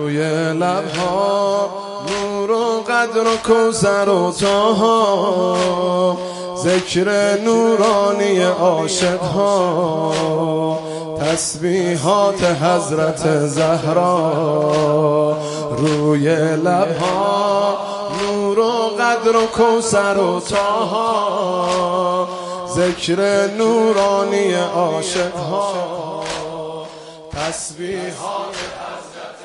روی لبها نور و قدر و کوثر و طاها، ذکر نورانی عاشقها، تسبیحات حضرت زهرا. روی لبها نور و قدر و کوثر و طاها، ذکر نورانی عاشقها، تسبیحات حضرت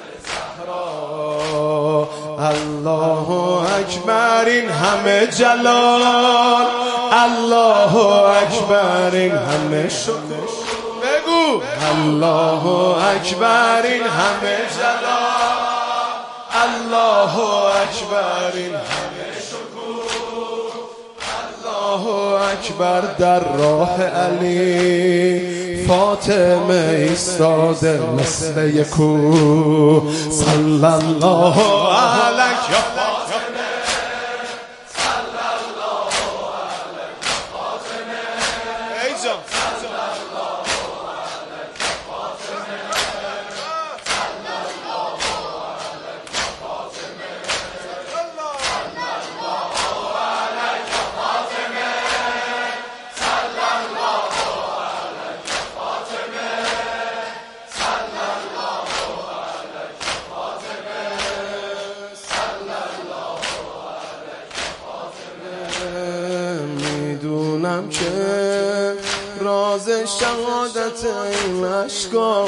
زهرا. الله اکبر این همه جلال، الله اکبر این همه شکر. بگو الله اکبر این همه جلال، الله اکبر این همه شکر. الله اکبر در راه علی فاطمه ایستاده مثل یک کوه. صلی الله علیک یا فاطمه، صلی الله علیک یا فاطمه، ای جان صلی الله علیک یا فاطمه، صلی الله علیک یا فاطمه، صلی الله علیک یا فاطمه، صلی الله علیک یا فاطمه، صلی الله علیک یا فاطمه، صلی الله علیک یا فاطمه. میدونم که راز شهادت این اشکا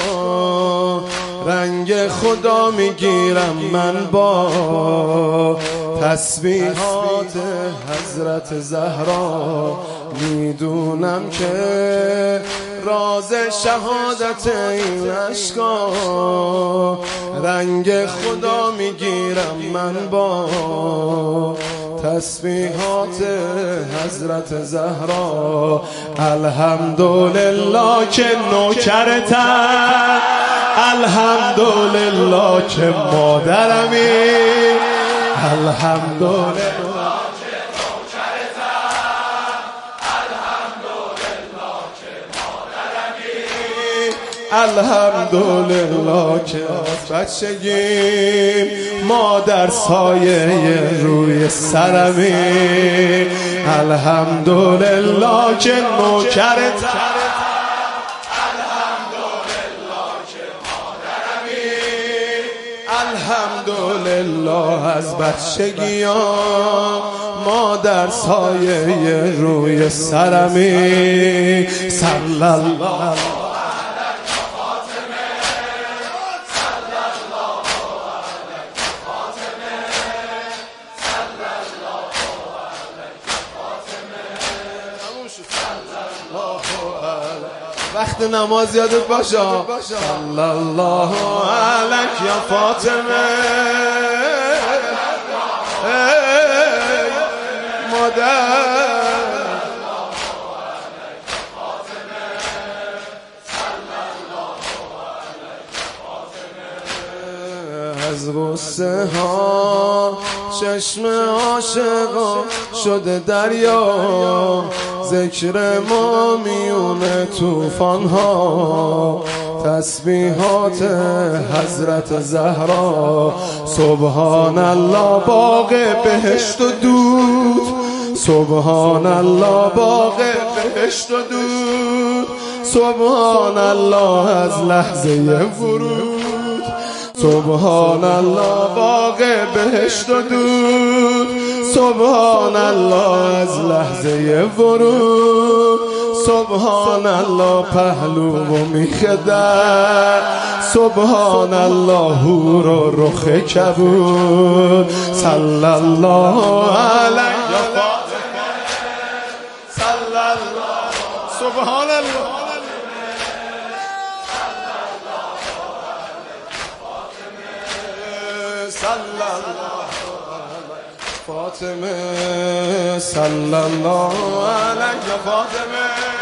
رنگ خدا میگیرم من با تسبیحات حضرت زهرا. میدونم که راز شهادت این اشکا رنگ خدا میگیرم من با تسبیحات حضرت زهرا. الحمدلله که نوکرتم، الحمدلله که مادرمی، الحمدلله که نوکرتم، الحمدلله که مادرمی، الحمدلله که بچگیم مادر سایه روی سرمی، الحمدلله که نوکرتم، الحمدلله که مادرمی، الحمدلله از بچگیام مادر سایه روی سرمی. صلی الله وقت نماز یادت باشه. صلی الله علیک یا فاطمه، مادر از غصه ها چشم عاشقا شده دریا، ذکر ما میونه توفان ها، تسبیحات حضرت زهرا. سبحان الله باغ بهشت و دود، سبحان الله باغ بهشت و دود، سبحان الله از لحظه ورود، سبحان الله باغ بهشت و دود، سبحان الله از لحظه ورود، سبحان الله پهلو و میخدر، سبحان الله هور و رخ کبود. صلی الله علیک یا فاطمه، صلی الله، سبحان الله، صلی الله فاطمه، صلی الله علیک یا فاطمه.